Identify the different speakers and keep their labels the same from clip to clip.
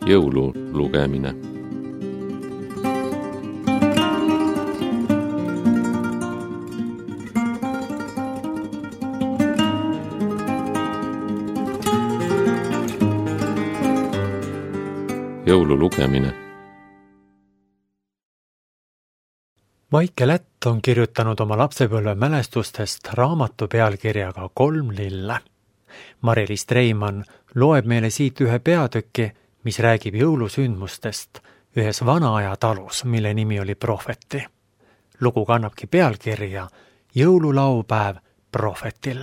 Speaker 1: Jõululugemine. Jõululugemine.
Speaker 2: Maike Lätt on kirjutanud oma lapsepõlve mälestustest raamatu pealkirjaga 3 lille. Mari-Liis Treimann loeb meile siit ühe peatüki, mis räägib jõulusündmustest ühes vana aja talus, mille nimi oli Prohveti. Lugu kannabki pealkirja Jõululaupäev Prohvetil.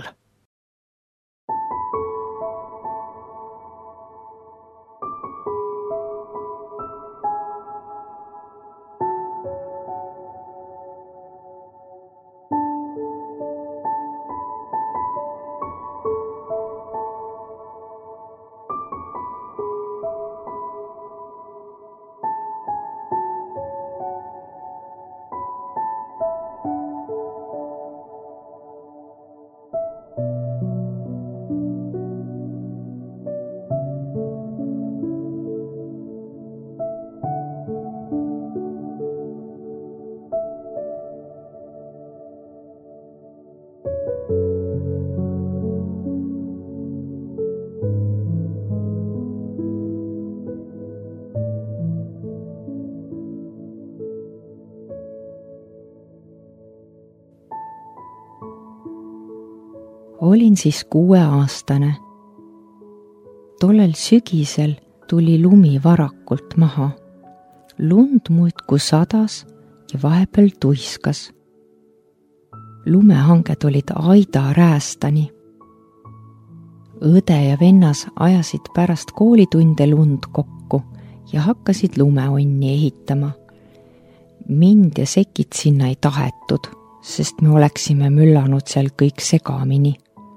Speaker 3: Olin siis 6-aastane. Tollel sügisel tuli lumi varakult maha. Lund muudkui sadas ja vahepeal tuiskas. Lumehanged olid aida räästani. Õde ja vennas ajasid pärast koolitunde lund kokku ja hakkasid lumeonni ehitama. Mind ja sekid sinna ei tahetud, sest me oleksime müllanud seal kõik segamini.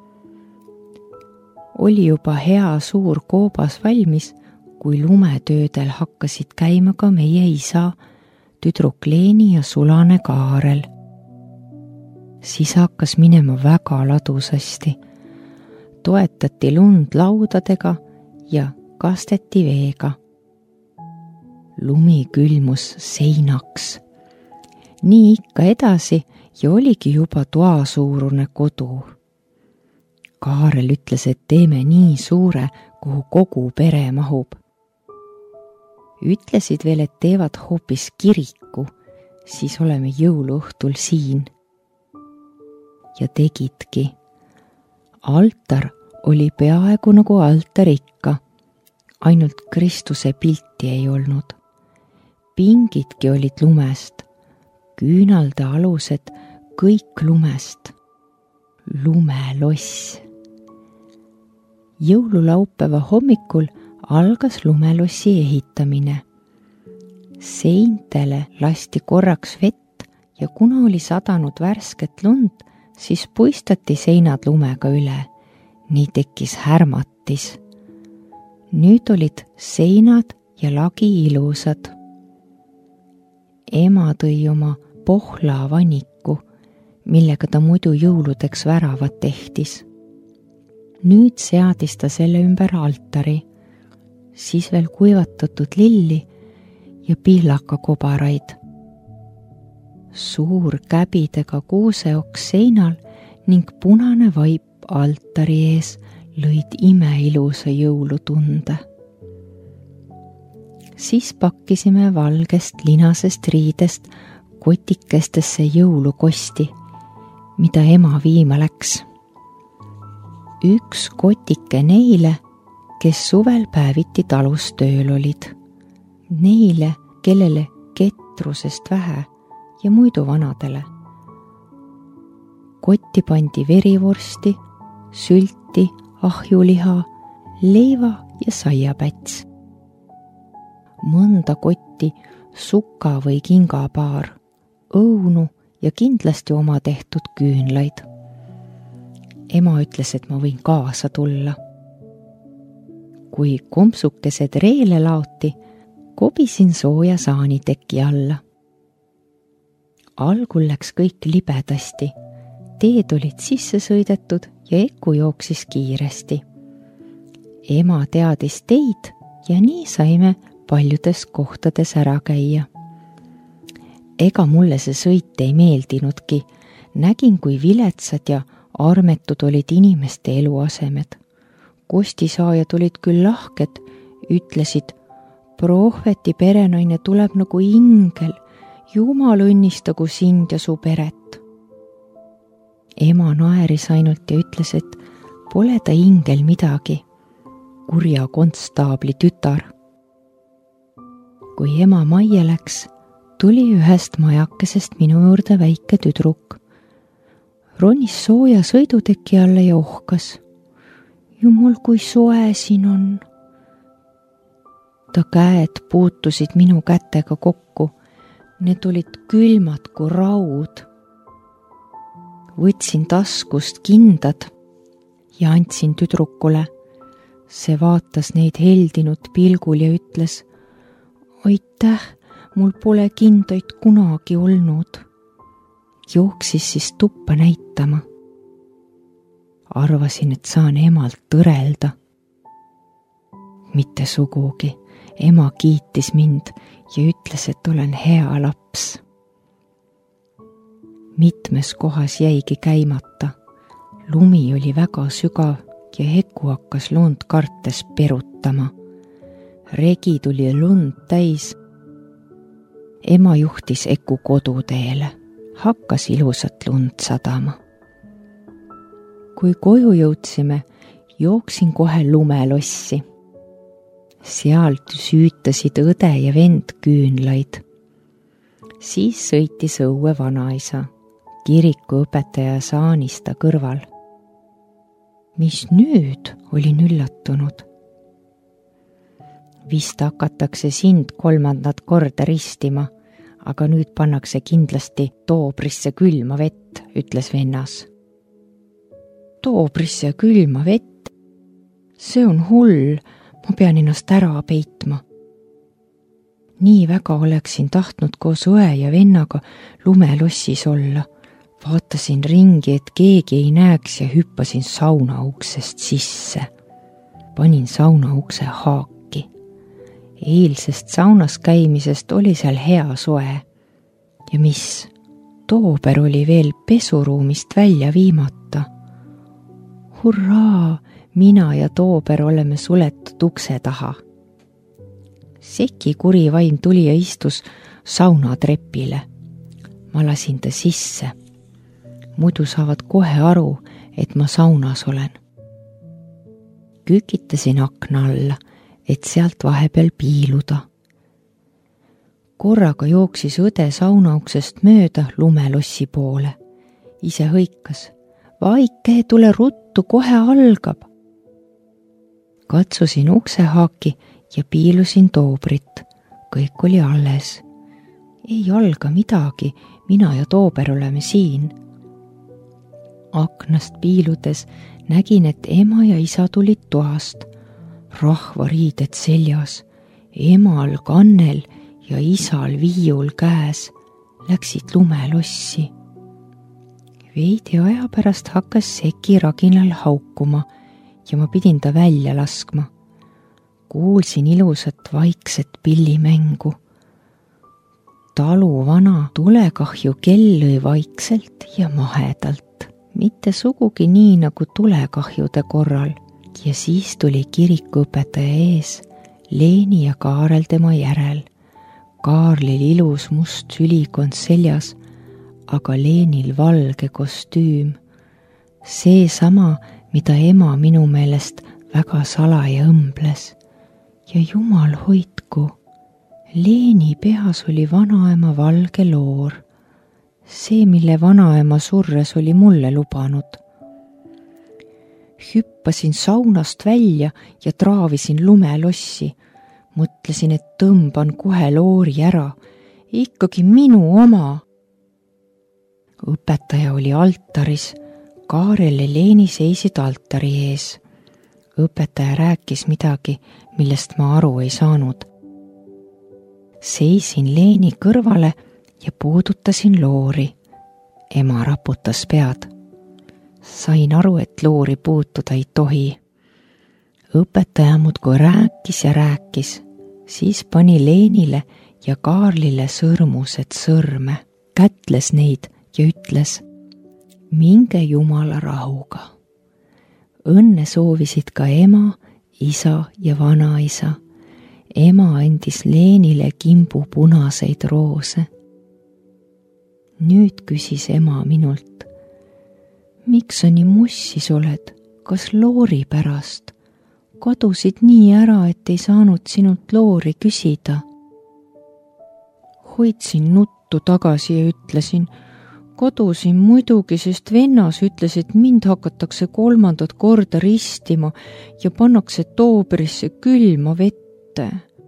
Speaker 3: Oli juba hea suur koobas valmis, kui lumetöödel hakkasid käima ka meie isa, tüdruk Leeni ja sulane Kaarel. Siis hakkas minema väga ladusasti. Toetati lund laudadega ja kasteti veega. Lumi külmus seinaks. Nii ikka edasi ja oligi juba toasuurune kodu. Kaarel ütles, et teeme nii suure, kuhu kogu pere mahub. Ütlesid veel, et teevad hoopis kiriku, siis oleme jõuluõhtul siin. Ja tegidki. Altar oli peaaegu nagu altar ikka, ainult Kristuse pilti ei olnud. Pingidki olid lumest, küünalde alused kõik lumest. Lumeloss. Jõululaupäeva hommikul algas lumelossi ehitamine. Seintele lasti korraks vett ja kuna oli sadanud värsket lund, siis puistati seinad lumega üle. Nii tekkis härmatis. Nüüd olid seinad ja lagi ilusad. Ema tõi oma pohla vaniku, millega ta muidu jõuludeks väravad tehtis. Nüüd seadis ta selle ümber altari, siis veel kuivatatud lilli ja pihlakakobaraid. Suur käbidega kuuseoks seinal ning punane vaip altari ees lõid imeilusa jõulutunde. Siis pakkisime valgest linasest riidest kotikestesse jõulukosti, mida ema viima läks. Üks kotike neile, kes suvel päeviti talus tööl olid. Neile, kellele ketrusest vähe ja muidu vanadele. Kotti pandi verivorsti, sülti, ahjuliha, leiva ja saiapäts. Mõnda kotti suka või kingapaar, õunu ja kindlasti oma tehtud küünlaid. Ema ütles, et ma võin kaasa tulla. Kui kompsukesed reele laoti, kobisin sooja saaniteki alla. Algul läks kõik libedasti. Teed olid sisse sõidetud ja Eku jooksis kiiresti. Ema teadis teid ja nii saime paljudes kohtades ära käia. Ega mulle see sõit ei meeldinudki, nägin, kui viletsad ja armetud olid inimeste eluasemed. Kostisaajad olid küll lahked, ütlesid, prohveti perenaine tuleb nagu ingel, Jumal õnnistagu sind ja su peret. Ema naeris ainult ja ütles, et pole ta ingel midagi, kurja konstaabli tütar. Kui ema majja läks, tuli ühest majakesest minu juurde väike tüdruk. Ronis sooja sõiduteki alla ja ohkas. Jumal, kui soe siin on. Ta käed puutusid minu kätega kokku. Need olid külmad kui raud. Võtsin taskust kindad ja andsin tüdrukule. See vaatas neid heldinud pilgul ja ütles, aitäh, mul pole kindaid kunagi olnud. Jooksis siis tuppa näitama. Arvasin, et saan emalt tõrelda. Mitte sugugi. Ema kiitis mind ja ütles, et olen hea laps. Mitmes kohas jäigi käimata. Lumi oli väga sügav ja Heku hakkas lund kartes perutama. Regi tuli lund täis. Ema juhtis Heku koduteele. Hakkas ilusat lund sadama. Kui koju jõudsime, jooksin kohe lumelossi. Sealt süütasid õde ja vend küünlaid. Siis sõitis õue vanaisa, kirikuõpetaja saanista kõrval. Mis nüüd, olin üllatunud. Vist hakatakse sind 3. korda ristima, aga nüüd pannakse kindlasti toobrisse külma vett, ütles vennas. Toobrisse külma vett? See on hull, ma pean ennast ära peitma. Nii väga oleksin tahtnud koos õe ja vennaga lumelossis olla. Vaatasin ringi, et keegi ei näeks ja hüppasin sauna uksest sisse. Panin sauna ukse haaki. Eilsest saunas käimisest oli seal hea soe. Ja mis? Toober oli veel pesuruumist välja viimata. Hurraa! Mina ja Toober oleme suletud ukse taha. Seki kuri vaim tuli ja istus saunatrepile. Ma lasin ta sisse. Muidu saavad kohe aru, et ma saunas olen. Kükitasin akna alla, et sealt vahepeal piiluda. Korraga jooksis õde saunauksest mööda lumelossi poole. Ise hõikas. Vaike, tule ruttu, kohe algab. Katsusin uksehaaki ja piilusin Toobrit. Kõik oli alles. Ei alga midagi, mina ja Toober oleme siin. Aknast piiludes nägin, et ema ja isa tulid toast. Rahvariided seljas, emal kannel ja isal viiul käes läksid lumelossi. Veidi aja pärast hakkas Seki raginal haukuma ja ma pidin ta välja laskma. Kuulsin ilusat vaikset pillimängu. Talu vana tulekahju kell lõi vaikselt ja mahedalt, mitte sugugi nii nagu tulekahjude korral. Ja siis tuli kirikuõpetaja ees, Leeni ja Kaarel tema järel. Kaarlil ilus must sülikond seljas, aga Leenil valge kostüüm. See sama, mida ema minu meelest väga salaja õmbles. Ja jumal hoidku, Leeni peas oli vanaema valge loor. See, mille vanaema surres oli mulle lubanud. Hüppasin saunast välja ja traavisin lumelossi. Mõtlesin, et tõmban kohe loori ära. Ikkagi minu oma. Õpetaja oli altaris. Kaarel ja Leeni seisid altari ees. Õpetaja rääkis midagi, millest ma aru ei saanud. Seisin Leeni kõrvale ja puudutasin loori. Ema raputas pead. Sain aru, et loori puutuda ei tohi. õpetaja muudkui rääkis ja rääkis, siis pani Leenile ja Kaarlile sõrmused sõrme, kätles neid ja ütles: minge Jumala rahuga. Õnne soovisid ka ema, isa ja vanaisa. Ema andis Leenile kimbu punaseid roose. Nüüd küsis ema minult: miks sa nii mussis oled, kas loori pärast? Kadusid nii ära, et ei saanud sinult loori küsida. Hoidsin nuttu tagasi ja ütlesin: kadusin muidugi, sest vennas ütles, et mind hakatakse 3. korda ristima ja pannakse toobrisse külma vette.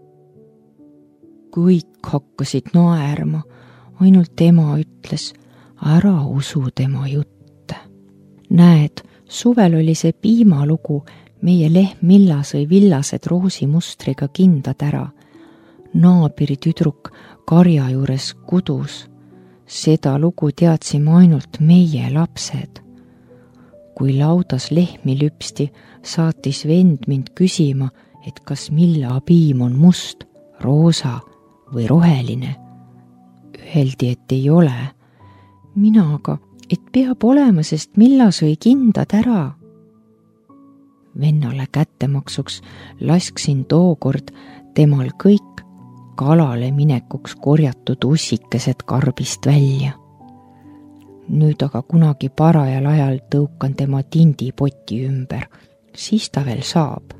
Speaker 3: Kõik hakkasid naerma, ainult ema ütles: ära usu tema jutte. Näed, suvel oli see piimalugu, meie lehm Milla sõi villased roosimustriga kindad ära. Naabri tüdruk karja juures kudus. Seda lugu teadsime ainult meie lapsed. Kui laudas lehmi lüpsti, saatis vend mind küsima, et kas Milla piim on must, roosa või roheline. Öeldi, et ei ole. Mina aga, et peab olema, sest Milla sõi kindad ära. Vennale kättemaksuks lasksin tookord temal kõik kalale minekuks korjatud ussikesed karbist välja. Nüüd aga kunagi parajal ajal tõukan tema tindipoti ümber, siis ta veel saab.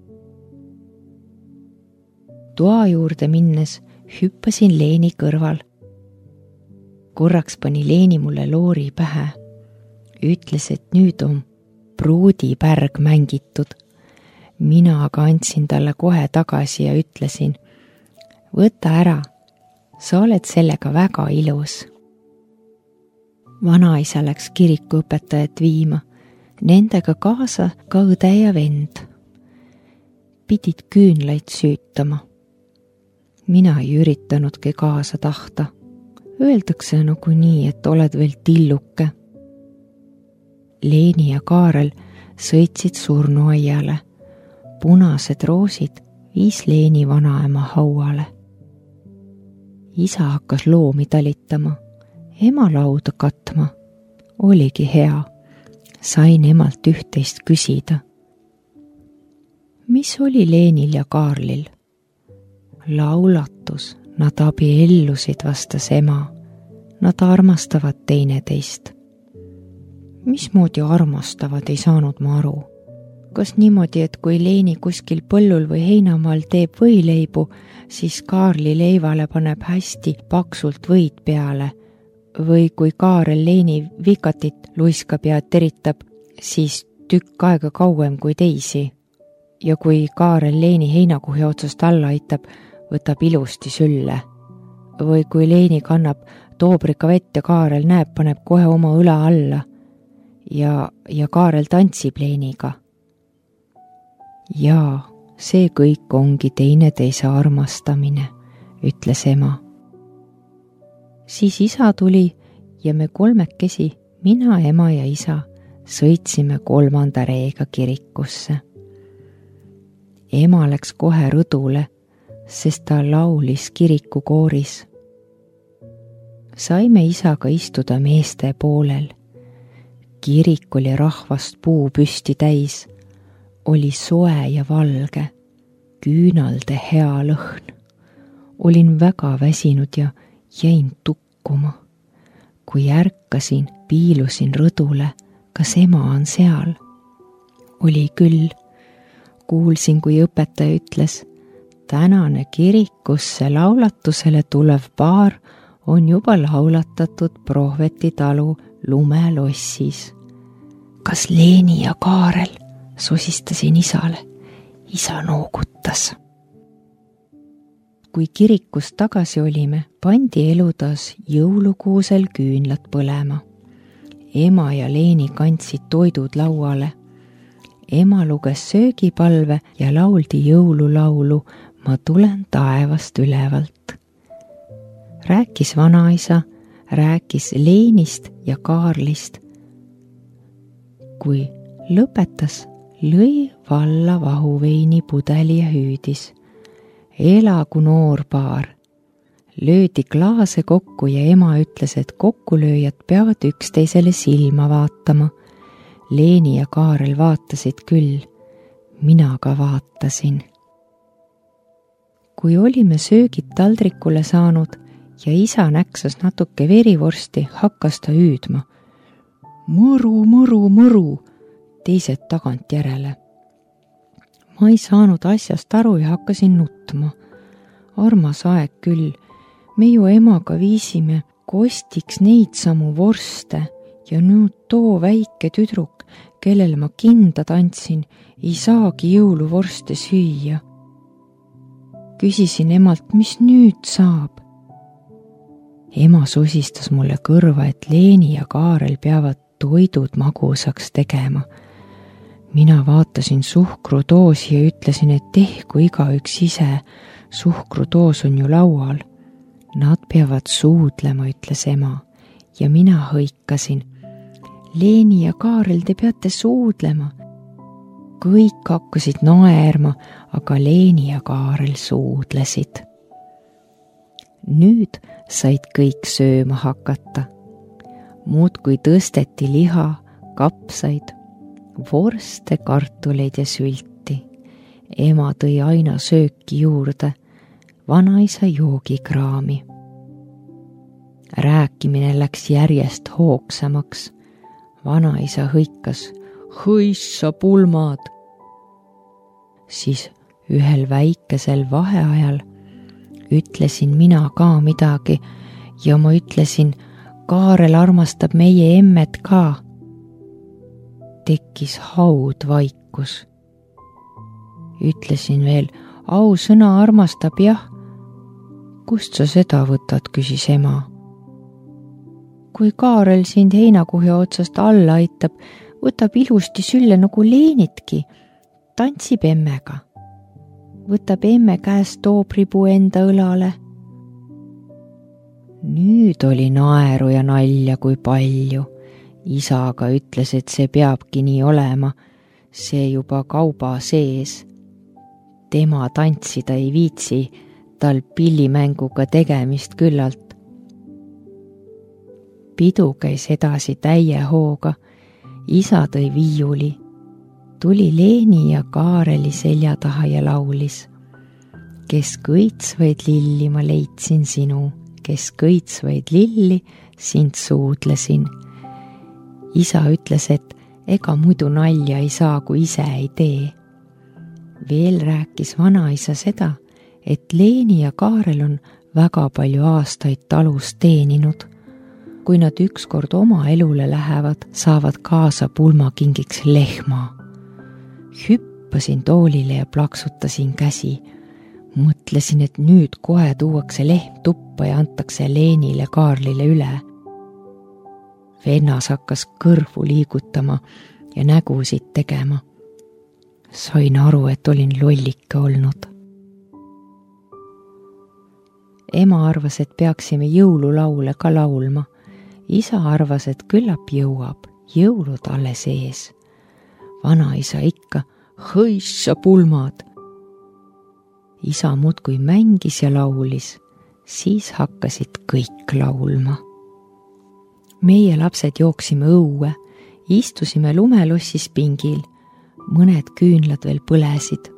Speaker 3: Toa juurde minnes hüppasin Leeni kõrval. Korraks pani Leeni mulle loori pähe. Ütles, et nüüd on pruudipärg mängitud. Mina aga andsin talle kohe tagasi ja ütlesin: võta ära, sa oled sellega väga ilus. Vanaisa läks kirikuõpetajat viima, nendega kaasa ka õde ja vend. Pidid küünlaid süütama. Mina ei üritanudki kaasa tahta. Öeldakse nagu nii, et oled veel tilluke. Leeni ja Kaarel sõitsid surnuaiale. Punased roosid viis Leeni vanaema hauale. Isa hakkas loomi talitama, ema lauda katma. Oligi hea. Sain emalt üht-teist küsida. Mis oli Leenil ja Kaarlil? Laulatus, nad abiellusid, vastas ema. Nad armastavad teineteist. Mismoodi armastavad, ei saanud ma aru. Kas niimoodi, et kui Leeni kuskil põllul või heinamaal teeb võileibu, siis Kaarli leivale paneb hästi paksult võid peale, või kui Kaarel Leeni vikatit luiskab ja teritab, siis tükk aega kauem kui teisi. Ja kui Kaarel Leeni heinakuhi otsast alla aitab, võtab ilusti sülle. Või kui Leeni kannab toobrika vett ja Kaarel näeb, paneb kohe oma õla alla. Ja Kaarel tantsib Leeniga. Jaa, see kõik ongi teineteise armastamine, ütles ema. Siis isa tuli ja me kolmekesi, mina, ema ja isa, sõitsime 3. reega kirikusse. Ema läks kohe rõdule, sest ta laulis kirikukooris. Saime isaga istuda meeste poolel. Kirik oli rahvast puu püsti täis. Oli soe ja valge, küünalde hea lõhn. Olin väga väsinud ja jäin tukkuma. Kui ärkasin, piilusin rõdule, kas ema on seal? Oli küll. Kuulsin, kui õpetaja ütles: tänane kirikusse laulatusele tulev paar on juba laulatatud Prohveti talu lumelossis. Kas Leeni ja Kaarel? Sosistasin isale. Isa noogutas. Kui kirikust tagasi olime, pandi elutas jõulukuusel küünlad põlema. Ema ja Leeni kandsid toidud lauale. Ema luges söögipalve ja lauldi jõululaulu Ma tulen taevast ülevalt. Rääkis vanaisa, rääkis Leenist ja Kaarlist. Kui lõpetas, lõi valla vahuveini pudeli ja hüüdis. Elagu noor paar. Löödi klaase kokku ja ema ütles, et kokkulööjad peavad üksteisele silma vaatama. Leeni ja Kaarel vaatasid küll. Mina ka vaatasin. Kui olime söögid taldrikule saanud ja isa näksas natuke verivorsti, hakkas ta hüüdma. Mõru, mõru, mõru, teised tagant järele. Ma ei saanud asjast aru ja hakkasin nutma. Armas aeg küll. Me ju emaga viisime kostiks neid samu vorste ja nüüd too väike tüdruk, kellele ma kinda tantsin, ei saagi jõuluvorste süüa. Küsisin emalt, mis nüüd saab? Ema sosistas mulle kõrva, et Leeni ja Kaarel peavad toidud magusaks tegema. Mina vaatasin suhkrudoosi ja ütlesin, et tehku igaüks ise, suhkrudoos on ju laual. Nad peavad suudlema, ütles ema, ja mina hõikasin. Leeni ja Kaarel, te peate suudlema. Kõik hakkasid naerma, aga Leeni ja Kaarel suudlesid. Nüüd said kõik sööma hakata. Muudkui tõsteti liha, kapsaid, vorste, kartuleid ja sülti. Ema tõi aina sööki juurde, vanaisa joogikraami. Rääkimine läks järjest hoogsamaks. Vanaisa hõikas, hõissa pulmad. Siis ühel väikesel vaheajal ütlesin mina ka midagi ja ma ütlesin, Kaarel armastab meie emmet ka. Tekkis haudvaikus. Ütlesin veel, ausõna armastab jah. Kust sa seda võtad, küsis ema. Kui Kaarel sind heinakuhja otsast alla aitab, võtab ilusti sülle nagu Leenitki, tantsib emmega. Võtab emme käest toobripuu enda õlale. Nüüd oli naeru ja nalja kui palju. Isa aga ütles, et see peabki nii olema, see juba kauba sees. Tema tantsida ei viitsi, tal pillimänguga tegemist küllalt. Pidu käis edasi täie hooga, isa tõi viiuli, tuli Leeni ja Kaareli selja taha ja laulis. Kes kõitsvaid lilli ma leidsin sinu, kes kõitsvaid lilli sind suudlesin. Isa ütles, et ega muidu nalja ei saa, kui ise ei tee. Veel rääkis vanaisa seda, et Leeni ja Kaarel on väga palju aastaid talus teeninud. Kui nad ükskord oma elule lähevad, saavad kaasa pulmakingiks lehma. Hüppasin toolile ja plaksutasin käsi. Mõtlesin, et nüüd kohe tuuakse lehm tuppa ja antakse Leenile Kaarlile üle. Vennas hakkas kõrvu liigutama ja nägusid tegema. Sain aru, et olin lollike olnud. Ema arvas, et peaksime jõululaule ka laulma. Isa arvas, et küllap jõuab, jõulud alles ees. Vanaisa ikka, hõissa pulmad. Isa muudkui mängis ja laulis, siis hakkasid kõik laulma. Meie lapsed jooksime õue, istusime lumelossis pingil, mõned küünlad veel põlesid.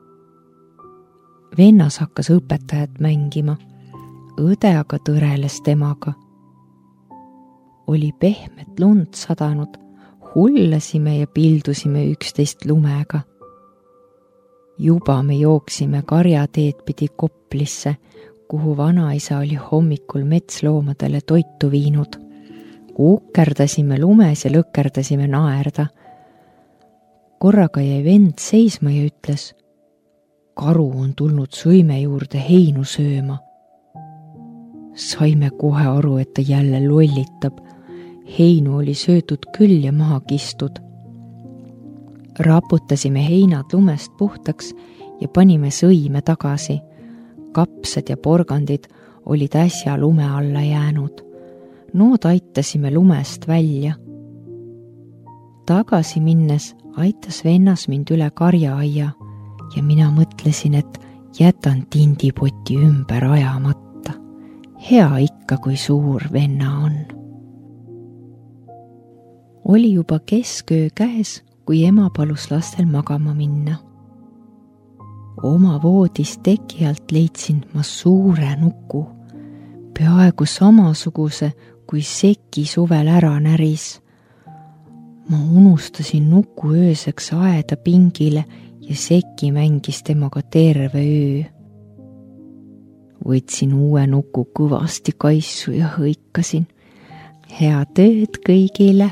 Speaker 3: Vennas hakkas õpetajat mängima, õde aga tõreles temaga. Oli pehmet lund sadanud, hullasime ja pildusime üksteist lumega. Juba me jooksime karjateed pidi Koplisse, kuhu vanaisa oli hommikul metsloomadele toitu viinud. Ukerdasime lumes ja lõkerdasime naerda. Korraga jäi vend seisma ja ütles, karu on tulnud sõime juurde heinu sööma. Saime kohe aru, et ta jälle lollitab. Heinu oli söödud küll ja maha kistud. Raputasime heinad lumest puhtaks ja panime sõime tagasi. Kapsad ja porgandid olid äsja lume alla jäänud. Nood aitasime lumest välja. Tagasi minnes aitas vennas mind üle karjaaia ja mina mõtlesin, et jätan tindipoti ümber ajamata. Hea ikka, kui suur venna on. Oli juba kesköö käes, kui ema palus lastel magama minna. Oma voodis teki alt leidsin ma suure nuku, peaaegu samasuguse, kui seki suvel ära näris. Ma unustasin nuku ööseks aeda pingile ja seki mängis temaga terve öö. Võtsin uue nuku kõvasti kaisu ja hõikasin. Head ööd kõigile!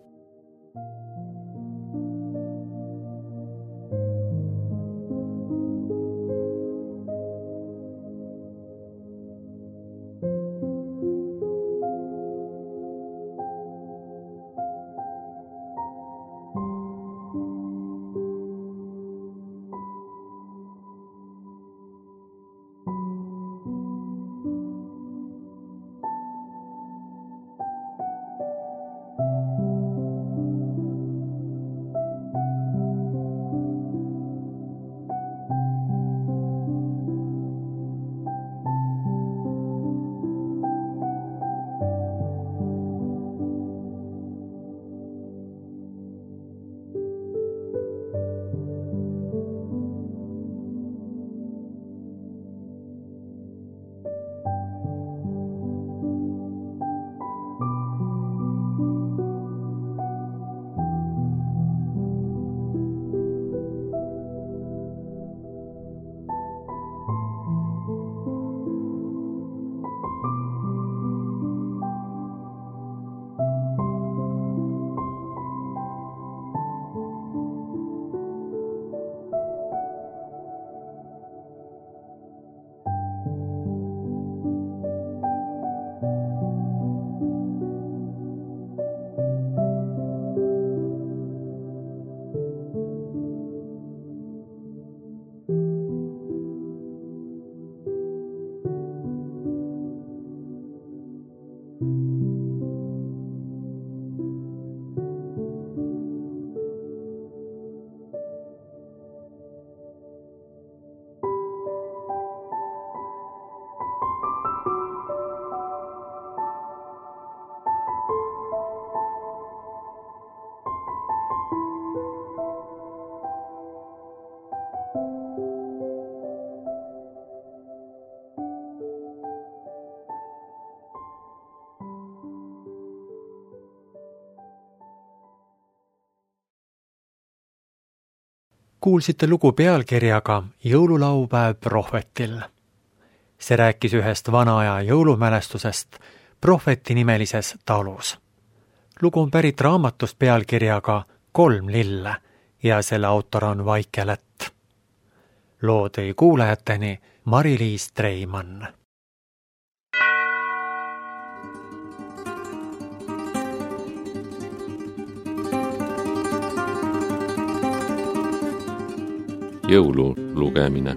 Speaker 2: Kuulsite lugu pealkirjaga Jõululaupäev prohvetil. See rääkis ühest vanaaja jõulumälestusest Prohveti nimelises talus. Lugu on pärit raamatust pealkirjaga 3 lille ja selle autor on Vaike Lätt. Loo tõi kuulajateni Mari-Liis Treimann.
Speaker 1: Jõululugemine.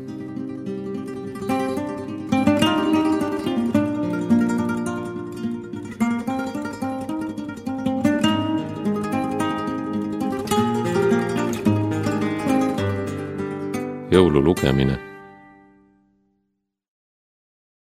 Speaker 1: Jõululugemine.